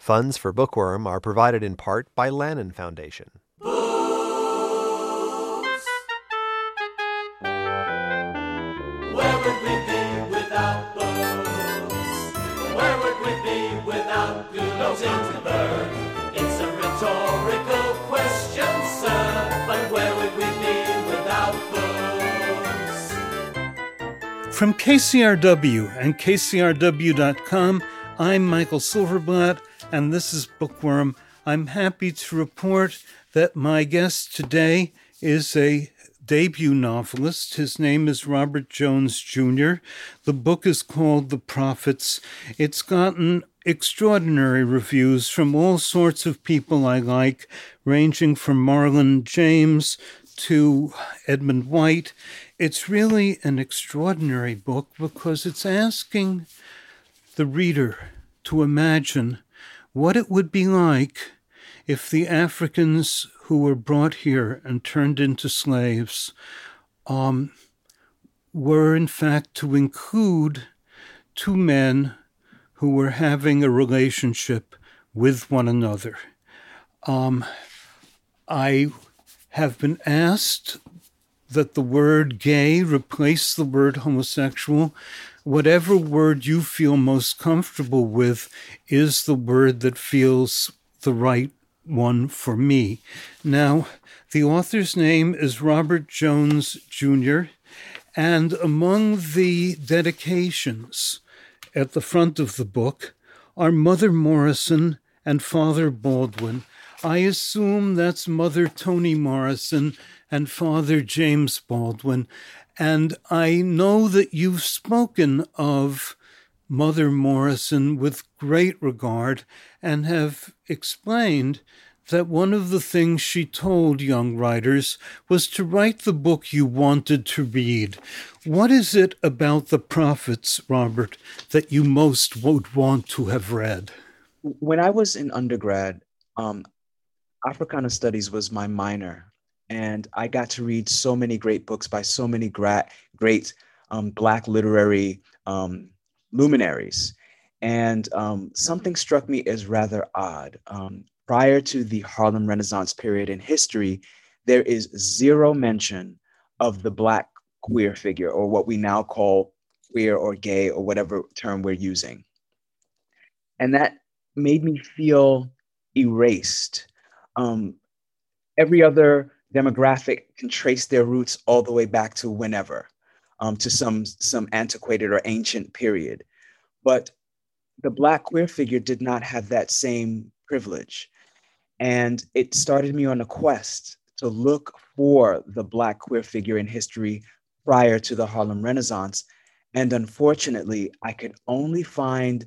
Funds for Bookworm are provided in part by Lannan Foundation. Where would we be without books? Where would we be without Gutenberg? It's a rhetorical question, sir, but where would we be without books? From KCRW and KCRW.com, I'm Michael Silverblatt, and this is Bookworm. I'm happy to report that my guest today is a debut novelist. His name is Robert Jones Jr. The book is called The Prophets. It's gotten extraordinary reviews from all sorts of people I like, ranging from Marlon James to Edmund White. It's really an extraordinary book because it's asking the reader to imagine what it would be like if the Africans who were brought here and turned into slaves were in fact to include two men who were having a relationship with one another. I have been asked that the word gay replace the word homosexual. Whatever word you feel most comfortable with is the word that feels the right one for me. Now, the author's name is Robert Jones Jr., and among the dedications at the front of the book are Mother Morrison and Father Baldwin. I assume that's Mother Toni Morrison and Father James Baldwin. And I know that you've spoken of Mother Morrison with great regard and have explained that one of the things she told young writers was to write the book you wanted to read. What is it about The Prophets, Robert, that you most would want to have read? When I was in undergrad, Africana Studies was my minor. And I got to read so many great books by so many great Black literary luminaries. And something struck me as rather odd. Prior to the Harlem Renaissance period in history, there is zero mention of the Black queer figure, or what we now call queer or gay, or whatever term we're using. And that made me feel erased. Every other demographic can trace their roots all the way back to whenever, to some antiquated or ancient period. But the Black queer figure did not have that same privilege. And it started me on a quest to look for the Black queer figure in history prior to the Harlem Renaissance. And unfortunately, I could only find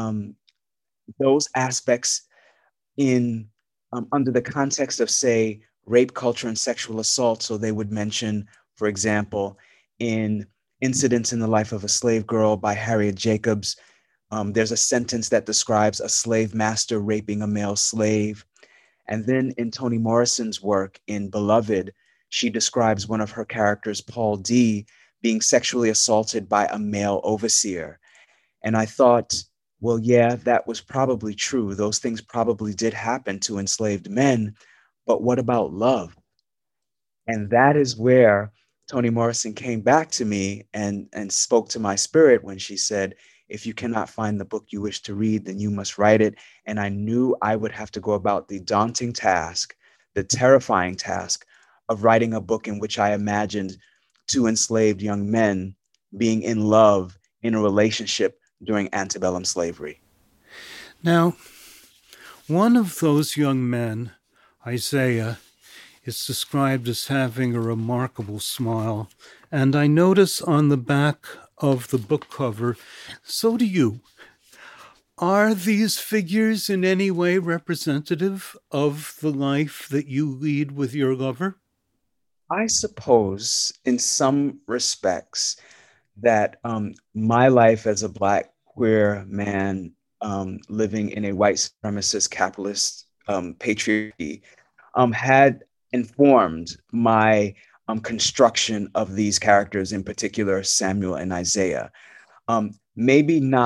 those aspects in under the context of, say, rape culture and sexual assault. So they would mention, for example, in Incidents in the Life of a Slave Girl by Harriet Jacobs, there's a sentence that describes a slave master raping a male slave. And then in Toni Morrison's work in Beloved, she describes one of her characters, Paul D., being sexually assaulted by a male overseer. And I thought, well, yeah, that was probably true. Those things probably did happen to enslaved men. But what about love? And that is where Toni Morrison came back to me and spoke to my spirit when she said, if you cannot find the book you wish to read, then you must write it. And I knew I would have to go about the daunting task, the terrifying task of writing a book in which I imagined two enslaved young men being in love in a relationship during antebellum slavery. Now, one of those young men, Isaiah, is described as having a remarkable smile. And I notice on the back of the book cover, so do you. Are these figures in any way representative of the life that you lead with your lover? I suppose in some respects that my life as a Black queer man living in a white supremacist capitalist patriarchy had informed my construction of these characters, in particular Samuel and Isaiah. Maybe not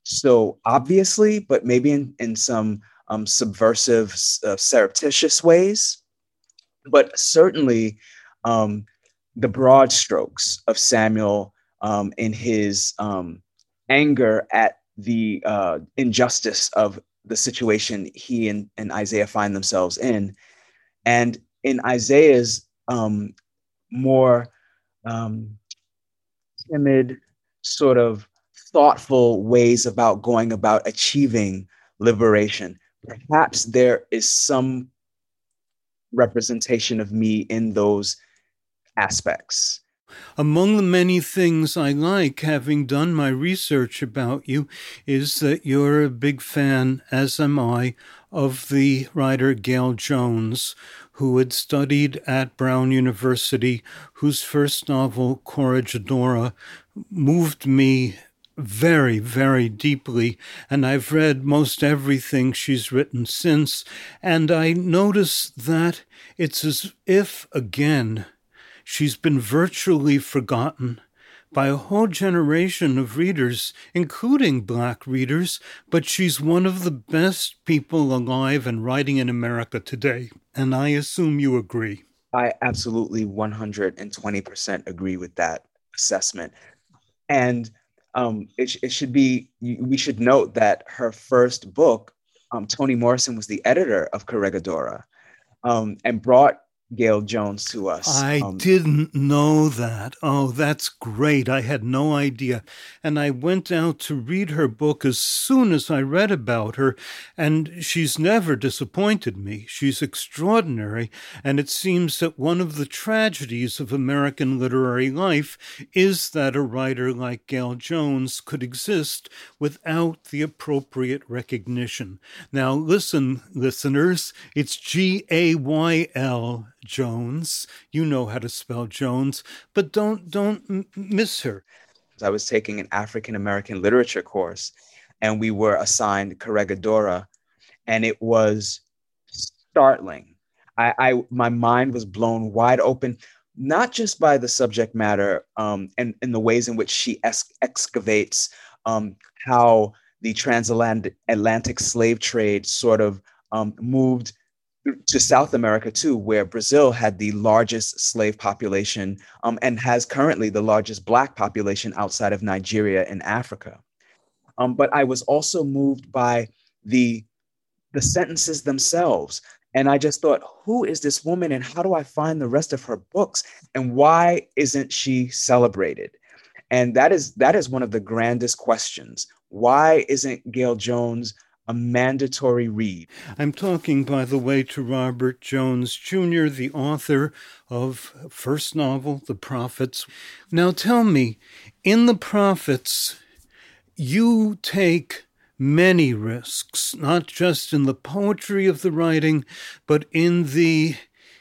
so obviously, but maybe in some subversive, surreptitious ways. But certainly, um, the broad strokes of Samuel in his anger at the injustice of the situation he and Isaiah find themselves in. And in Isaiah's more um, timid, sort of thoughtful ways about going about achieving liberation, perhaps there is some representation of me in those aspects. Among the many things I like, having done my research about you, is that you're a big fan, as am I, of the writer Gail Jones, who had studied at Brown University, whose first novel, Corregidora, moved me very, very deeply, and I've read most everything she's written since, and I notice that it's as if, again, she's been virtually forgotten by a whole generation of readers, including Black readers, but she's one of the best people alive and writing in America today, and I assume you agree. I absolutely 120% agree with that assessment. And it should be, we should note that her first book, Toni Morrison was the editor of Corregidora, and brought Gail Jones to us. I didn't know that. Oh, that's great. I had no idea. And I went out to read her book as soon as I read about her, and she's never disappointed me. She's extraordinary, and it seems that one of the tragedies of American literary life is that a writer like Gail Jones could exist without the appropriate recognition. Now, listen, listeners, it's Gayl Jones. You know how to spell Jones, but don't miss her. I was taking an African American literature course, and we were assigned Corregidora, and it was startling. My mind was blown wide open, not just by the subject matter and the ways in which she excavates how the transatlantic slave trade sort of moved to South America too, where Brazil had the largest slave population and has currently the largest Black population outside of Nigeria and Africa. But I was also moved by the sentences themselves. And I just thought, who is this woman and how do I find the rest of her books? And why isn't she celebrated? And that is one of the grandest questions. Why isn't Gail Jones a mandatory read? I'm talking, by the way, to Robert Jones Jr., the author of first novel, The Prophets. Now tell me, in The Prophets, you take many risks, not just in the poetry of the writing, but in the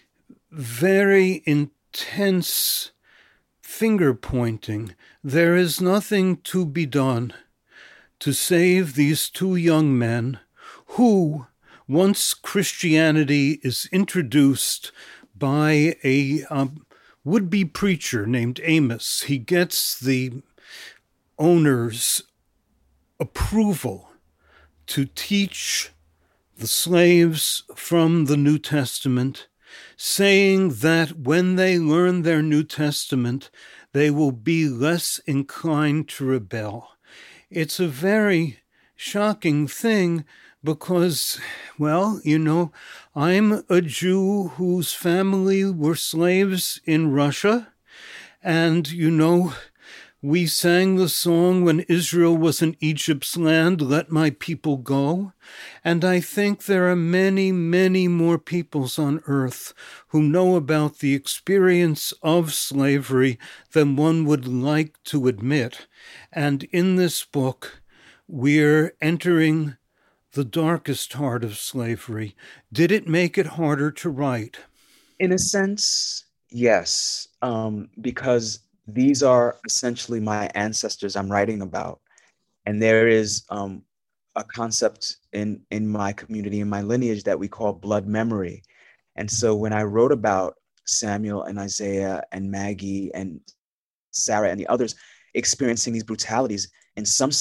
very intense finger pointing. There is nothing to be done to save these two young men who, once Christianity is introduced by a would-be preacher named Amos, he gets the owner's approval to teach the slaves from the New Testament, saying that when they learn their New Testament, they will be less inclined to rebel. It's a very shocking thing because, well, you know, I'm a Jew whose family were slaves in Russia. And, you know, we sang the song when Israel was in Egypt's land, "Let my people go." And I think there are many, many more peoples on earth who know about the experience of slavery than one would like to admit. And in this book, we're entering the darkest heart of slavery. Did it make it harder to write? In a sense, yes, because these are essentially my ancestors I'm writing about. And there is a concept in my community, in my lineage, that we call blood memory. And so when I wrote about Samuel and Isaiah and Maggie and Sarah and the others experiencing these brutalities, in some sense,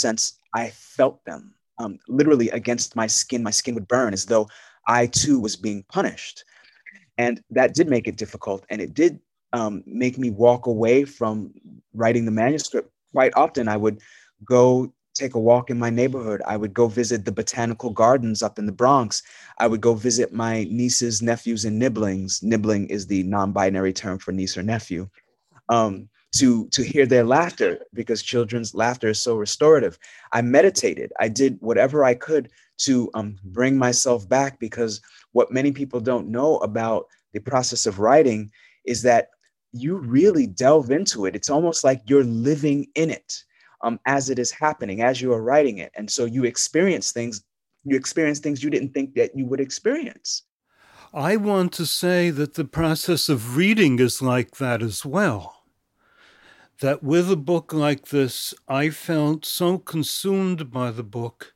I felt them literally against my skin. My skin would burn as though I too was being punished. And that did make it difficult. And it did make me walk away from writing the manuscript. Quite often, I would go take a walk in my neighborhood. I would go visit the botanical gardens up in the Bronx. I would go visit my nieces, nephews, and nibblings. Nibbling is the non-binary term for niece or nephew. To hear their laughter, because children's laughter is so restorative. I meditated. I did whatever I could to bring myself back, because what many people don't know about the process of writing is that you really delve into it. It's almost like you're living in it as it is happening, as you are writing it. And so you experience things you didn't think that you would experience. I want to say that the process of reading is like that as well. That with a book like this, I felt so consumed by the book.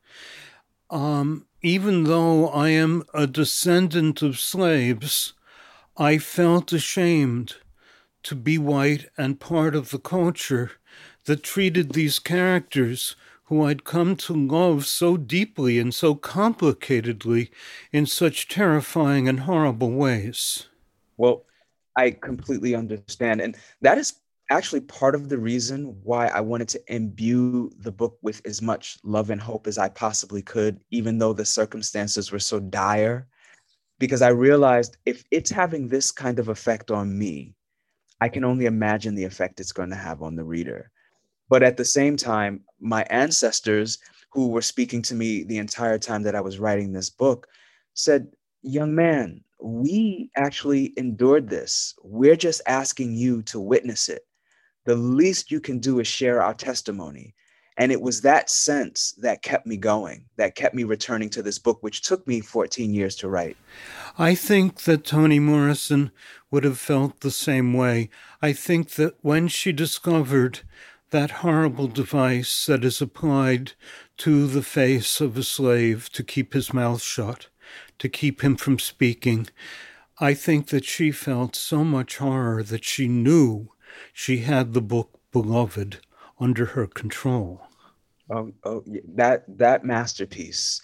Even though I am a descendant of slaves, I felt ashamed to be white and part of the culture that treated these characters who I'd come to love so deeply and so complicatedly in such terrifying and horrible ways. Well, I completely understand. And that is actually part of the reason why I wanted to imbue the book with as much love and hope as I possibly could, even though the circumstances were so dire, because I realized if it's having this kind of effect on me, I can only imagine the effect it's going to have on the reader. But at the same time, my ancestors who were speaking to me the entire time that I was writing this book said, "Young man, we actually endured this. We're just asking you to witness it. The least you can do is share our testimony." And it was that sense that kept me going, that kept me returning to this book, which took me 14 years to write. I think that Toni Morrison would have felt the same way. I think that when she discovered that horrible device that is applied to the face of a slave to keep his mouth shut, to keep him from speaking, I think that she felt so much horror that she knew she had the book Beloved under her control. That masterpiece.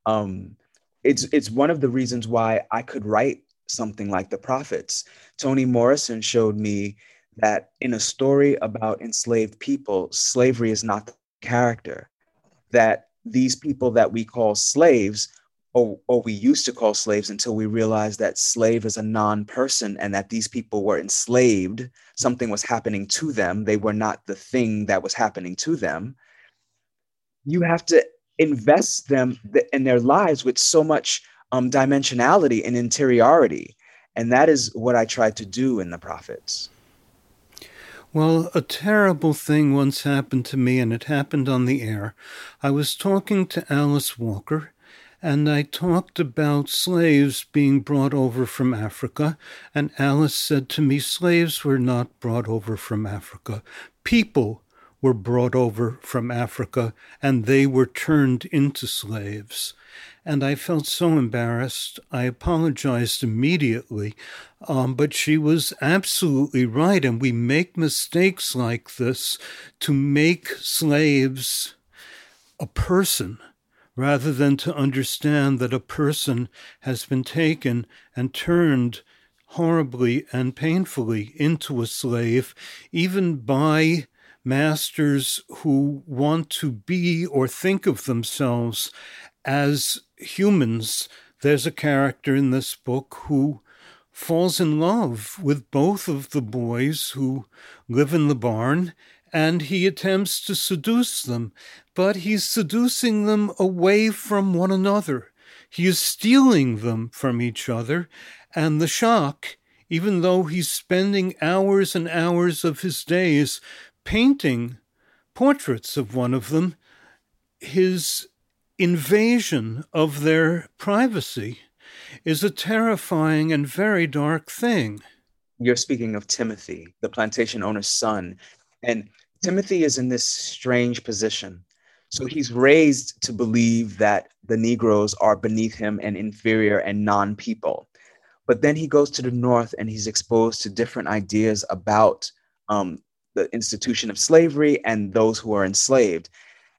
It's one of the reasons why I could write something like The Prophets. Toni Morrison showed me that in a story about enslaved people, slavery is not the character. That these people that we call slaves, or we used to call slaves until we realized that slave is a non-person and that these people were enslaved. Something was happening to them. They were not the thing that was happening to them. You have to invest them in their lives with so much dimensionality and interiority. And that is what I tried to do in The Prophets. Well, a terrible thing once happened to me, and it happened on the air. I was talking to Alice Walker, and I talked about slaves being brought over from Africa, and Alice said to me, slaves were not brought over from Africa. People were brought over from Africa, and they were turned into slaves. And I felt so embarrassed. I apologized immediately, but she was absolutely right, and we make mistakes like this to make slaves a person, rather than to understand that a person has been taken and turned horribly and painfully into a slave, even by masters who want to be or think of themselves as humans. There's a character in this book who falls in love with both of the boys who live in the barn, and he attempts to seduce them, but he's seducing them away from one another. He is stealing them from each other, and the shock, even though he's spending hours and hours of his days painting portraits of one of them, his invasion of their privacy is a terrifying and very dark thing. You're speaking of Timothy, the plantation owner's son. And Timothy is in this strange position. So he's raised to believe that the Negroes are beneath him and inferior and non-people. But then he goes to the North and he's exposed to different ideas about the institution of slavery and those who are enslaved.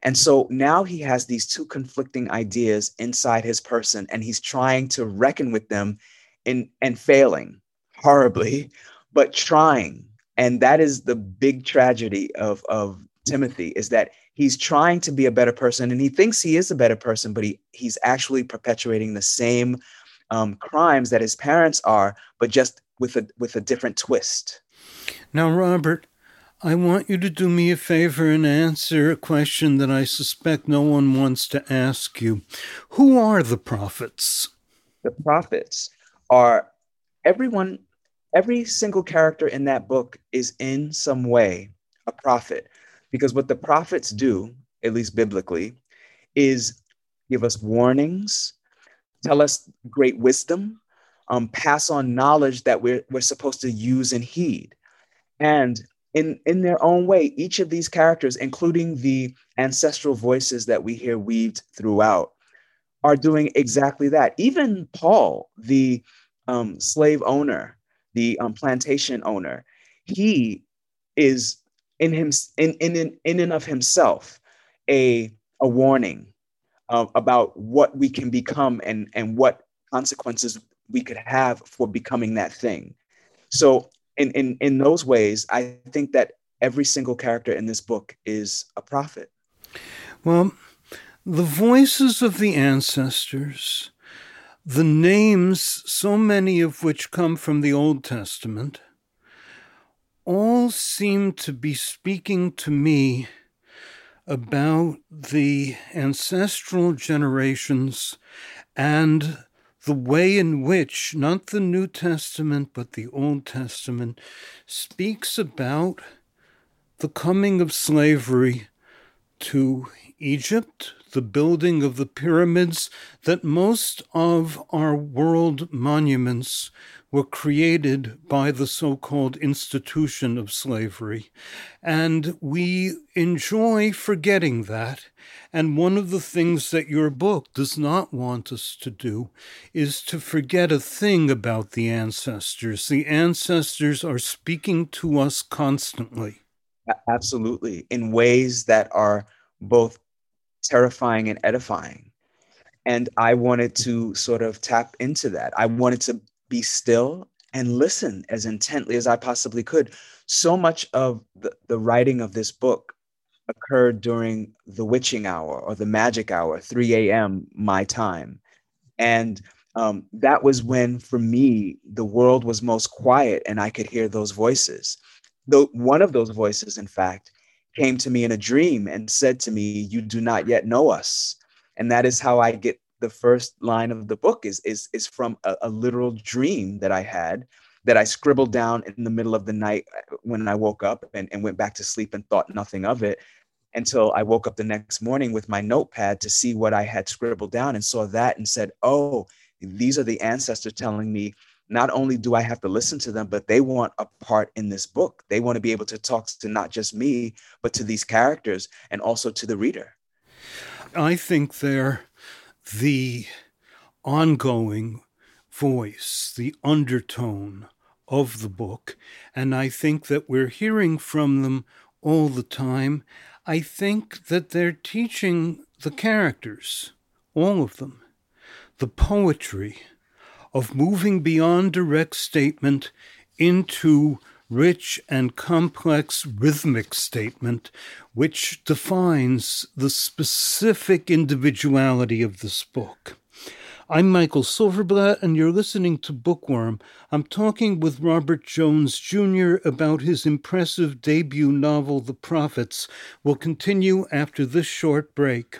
And so now he has these two conflicting ideas inside his person, and he's trying to reckon with them and failing horribly, but trying. And that is the big tragedy of Timothy, is that he's trying to be a better person and he thinks he is a better person, but he's actually perpetuating the same crimes that his parents are, but just with a different twist. Now, Robert, I want you to do me a favor and answer a question that I suspect no one wants to ask you. Who are the prophets? The prophets are every single character in that book is in some way a prophet, because what the prophets do, at least biblically, is give us warnings, tell us great wisdom, pass on knowledge that we're supposed to use and heed. And in their own way, each of these characters, including the ancestral voices that we hear weaved throughout, are doing exactly that. Even Paul, the slave owner, the plantation owner, he is in and of himself a warning about what we can become and what consequences we could have for becoming that thing. So in those ways, I think that every single character in this book is a prophet. Well, the voices of the ancestors, the names, so many of which come from the Old Testament, all seem to be speaking to me about the ancestral generations and the way in which, not the New Testament, but the Old Testament, speaks about the coming of slavery to Egypt, the building of the pyramids, that most of our world monuments were created by the so-called institution of slavery. And we enjoy forgetting that. And one of the things that your book does not want us to do is to forget a thing about the ancestors. The ancestors are speaking to us constantly. Absolutely, in ways that are both terrifying and edifying. And I wanted to sort of tap into that. I wanted to be still and listen as intently as I possibly could. So much of the writing of this book occurred during the witching hour or the magic hour, 3 a.m. my time. And that was when, for me, the world was most quiet and I could hear those voices. Though one of those voices, in fact, came to me in a dream and said to me, "You do not yet know us." And that is how I get the first line of the book is from a literal dream that I had, that I scribbled down in the middle of the night when I woke up and went back to sleep and thought nothing of it, until I woke up the next morning with my notepad to see what I had scribbled down and saw that and said, oh, these are the ancestors telling me not only do I have to listen to them, but they want a part in this book. They want to be able to talk to not just me, but to these characters and also to the reader. I think they're the ongoing voice, the undertone of the book, and I think that we're hearing from them all the time. I think that they're teaching the characters, all of them, the poetry of moving beyond direct statement into rich and complex rhythmic statement, which defines the specific individuality of this book. I'm Michael Silverblatt, and you're listening to Bookworm. I'm talking with Robert Jones Jr. about his impressive debut novel, The Prophets. We'll continue after this short break.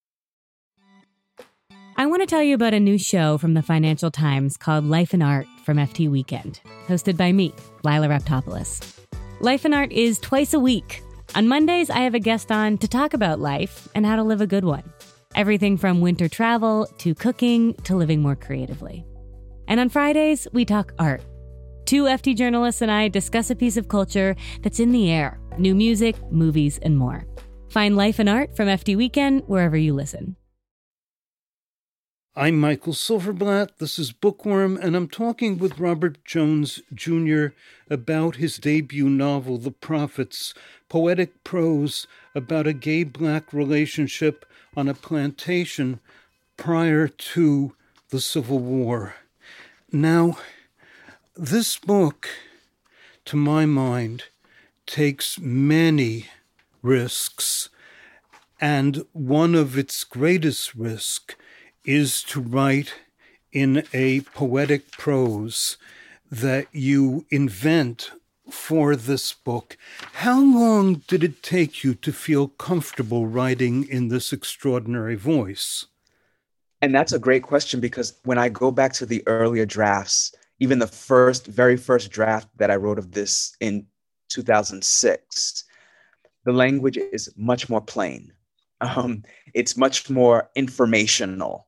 I want to tell you about a new show from the Financial Times called Life and Art from FT Weekend, hosted by me, Lila Raptopoulos. Life and Art is twice a week. On Mondays, I have a guest on to talk about life and how to live a good one. Everything from winter travel to cooking to living more creatively. And on Fridays, we talk art. Two FT journalists and I discuss a piece of culture that's in the air, new music, movies, and more. Find Life and Art from FT Weekend wherever you listen. I'm Michael Silverblatt. This is Bookworm, and I'm talking with Robert Jones Jr. about his debut novel, The Prophets, poetic prose about a gay black relationship on a plantation prior to the Civil War. Now, this book, to my mind, takes many risks, and one of its greatest risks is to write in a poetic prose that you invent for this book. How long did it take you to feel comfortable writing in this extraordinary voice? And that's a great question, because when I go back to the earlier drafts, even the very first draft that I wrote of this in 2006, the language is much more plain. It's much more informational.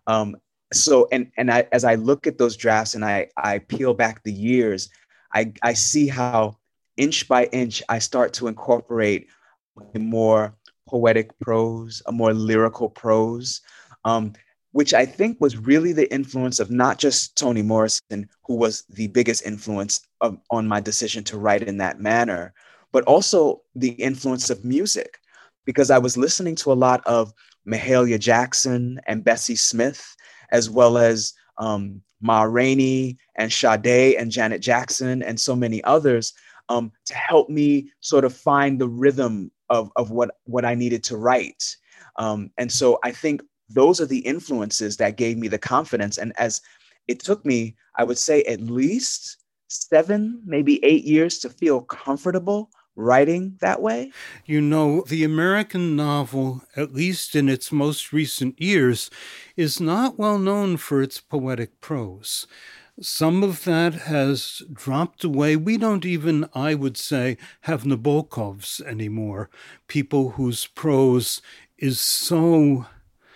As I look at those drafts and I peel back the years, I see how inch by inch I start to incorporate a more poetic prose, a more lyrical prose, which I think was really the influence of not just Toni Morrison, who was the biggest influence on my decision to write in that manner, but also the influence of music, because I was listening to a lot of Mahalia Jackson and Bessie Smith, as well as Ma Rainey and Sade and Janet Jackson and so many others, to help me sort of find the rhythm of what I needed to write. And so I think those are the influences that gave me the confidence. And as it took me, I would say at least 7, maybe 8 years to feel comfortable writing that way. You know, the American novel, at least in its most recent years, is not well known for its poetic prose. Some of that has dropped away. We don't even, I would say, have Nabokovs anymore, people whose prose is so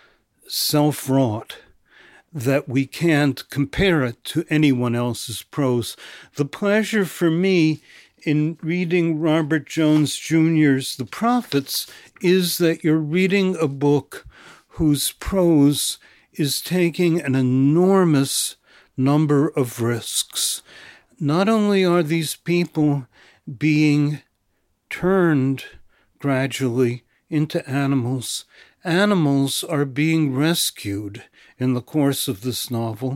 self-wrought that we can't compare it to anyone else's prose. The pleasure for me in reading Robert Jones Jr.'s The Prophets is that you're reading a book whose prose is taking an enormous number of risks. Not only are these people being turned gradually into animals, animals are being rescued in the course of this novel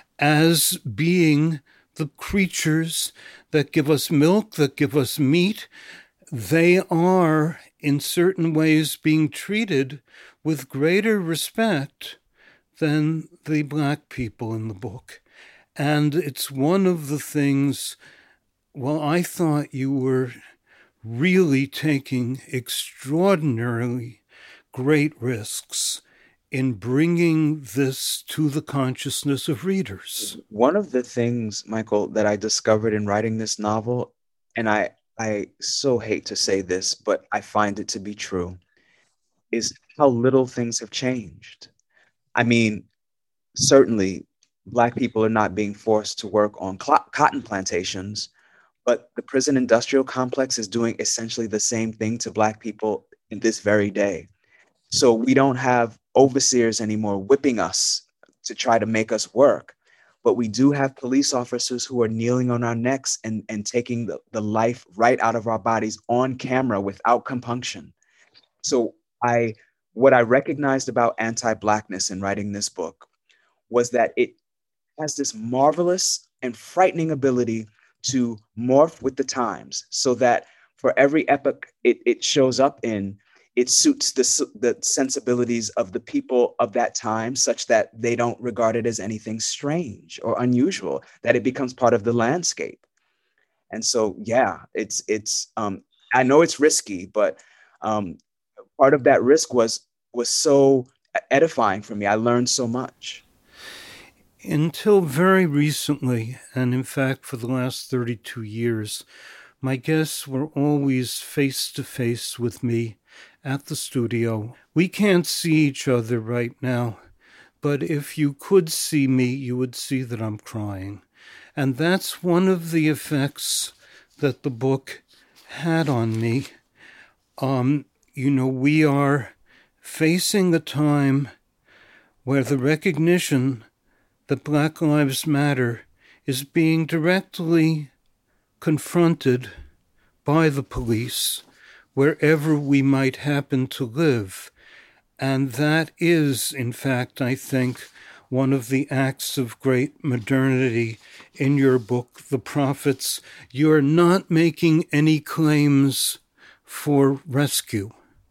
as being the creatures that give us milk, that give us meat. They are, in certain ways, being treated with greater respect than the black people in the book. And it's one of the things, well, I thought you were really taking extraordinarily great risks in bringing this to the consciousness of readers. One of the things, Michael, that I discovered in writing this novel, and I so hate to say this, but I find it to be true, is how little things have changed. I mean, certainly Black people are not being forced to work on cotton plantations, but the prison industrial complex is doing essentially the same thing to Black people in this very day. So we don't have overseers anymore whipping us to try to make us work, but we do have police officers who are kneeling on our necks and taking the life right out of our bodies on camera without compunction. So what I recognized about anti-Blackness in writing this book was that it has this marvelous and frightening ability to morph with the times, so that for every epoch it shows up in, it suits the sensibilities of the people of that time, such that they don't regard it as anything strange or unusual, that it becomes part of the landscape. And so, yeah, it's I know it's risky, but part of that risk was so edifying for me. I learned so much. Until very recently, and in fact for the last 32 years, my guests were always face-to-face with me at the studio. We can't see each other right now, but if you could see me, you would see that I'm crying. And that's one of the effects that the book had on me. We are facing a time where the recognition that Black Lives Matter is being directly confronted by the police wherever we might happen to live. And that is, in fact, I think, one of the acts of great modernity in your book, The Prophets. You're not making any claims for rescue.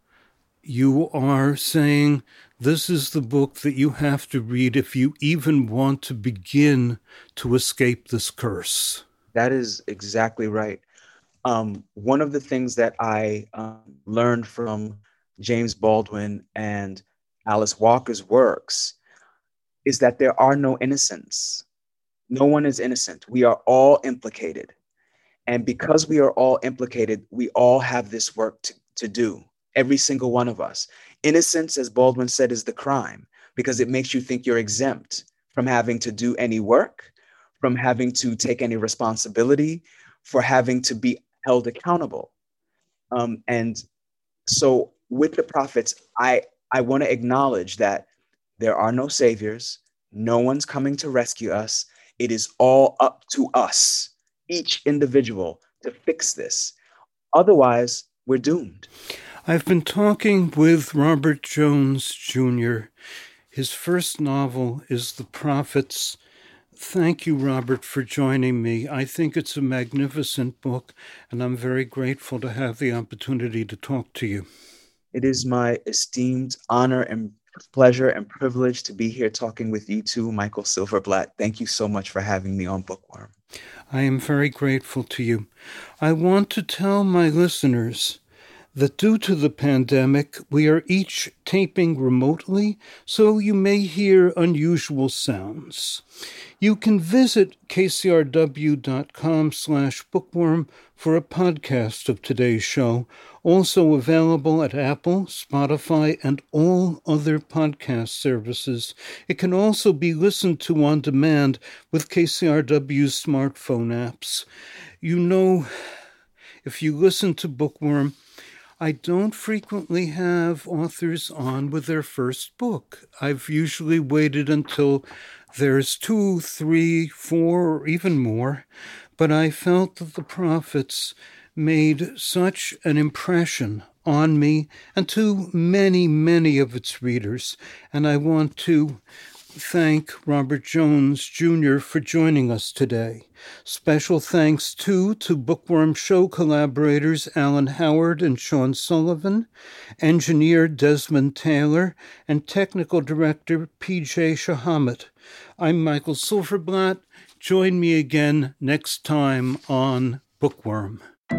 You are saying this is the book that you have to read if you even want to begin to escape this curse. That is exactly right. One of the things that I learned from James Baldwin and Alice Walker's works is that there are no innocents. No one is innocent. We are all implicated. And because we are all implicated, we all have this work to do, every single one of us. Innocence, as Baldwin said, is the crime because it makes you think you're exempt from having to do any work, from having to take any responsibility, for having to be held accountable. And so with The Prophets, I want to acknowledge that there are no saviors. No one's coming to rescue us. It is all up to us, each individual, to fix this. Otherwise, we're doomed. I've been talking with Robert Jones, Jr. His first novel is The Prophets. Thank you, Robert, for joining me. I think it's a magnificent book, and I'm very grateful to have the opportunity to talk to you. It is my esteemed honor and pleasure and privilege to be here talking with you too, Michael Silverblatt. Thank you so much for having me on Bookworm. I am very grateful to you. I want to tell my listeners that due to the pandemic, we are each taping remotely, so you may hear unusual sounds. You can visit kcrw.com/bookworm for a podcast of today's show, also available at Apple, Spotify, and all other podcast services. It can also be listened to on demand with KCRW's smartphone apps. You know, if you listen to Bookworm, I don't frequently have authors on with their first book. I've usually waited until there's 2, 3, 4, or even more, but I felt that The Prophets made such an impression on me and to many, many of its readers, and I want to thank Robert Jones, Jr. for joining us today. Special thanks, too, to Bookworm show collaborators Alan Howard and Sean Sullivan, engineer Desmond Taylor, and technical director P.J. Shahamat. I'm Michael Silverblatt. Join me again next time on Bookworm.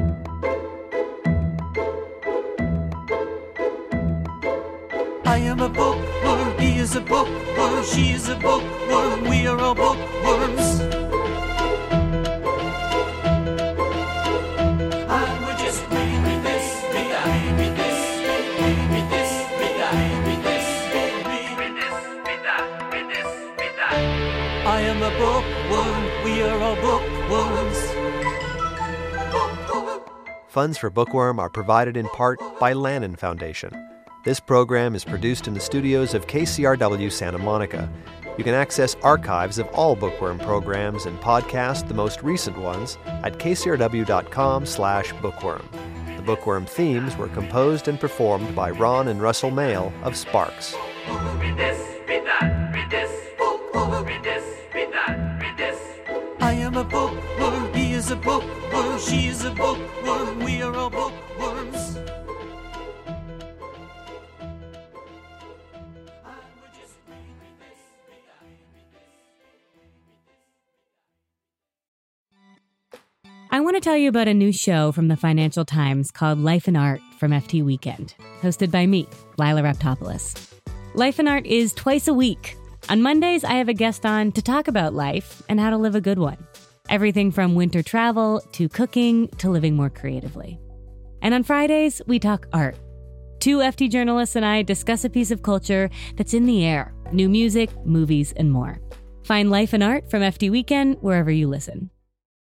I am a bookworm, he is a bookworm, she is a bookworm, we are all bookworms. And we're just read this, read that, read this, read this, read that, read this, read this, read that, read this, read that. I am a bookworm, we are all bookworms. Funds for Bookworm are provided in part by Lannan Foundation. This program is produced in the studios of KCRW Santa Monica. You can access archives of all Bookworm programs and podcast the most recent ones at kcrw.com/bookworm. The Bookworm themes were composed and performed by Ron and Russell Mail of Sparks. Read this, read that, read this, read this, read that, read this. I am a bookworm, he is a bookworm, she is a bookworm, we are all bookworms. I want to tell you about a new show from the Financial Times called Life and Art from FT Weekend, hosted by me, Lila Raptopoulos. Life and Art is twice a week. On Mondays, I have a guest on to talk about life and how to live a good one. Everything from winter travel to cooking to living more creatively. And on Fridays, we talk art. 2 FT journalists and I discuss a piece of culture that's in the air, new music, movies, and more. Find Life and Art from FT Weekend wherever you listen.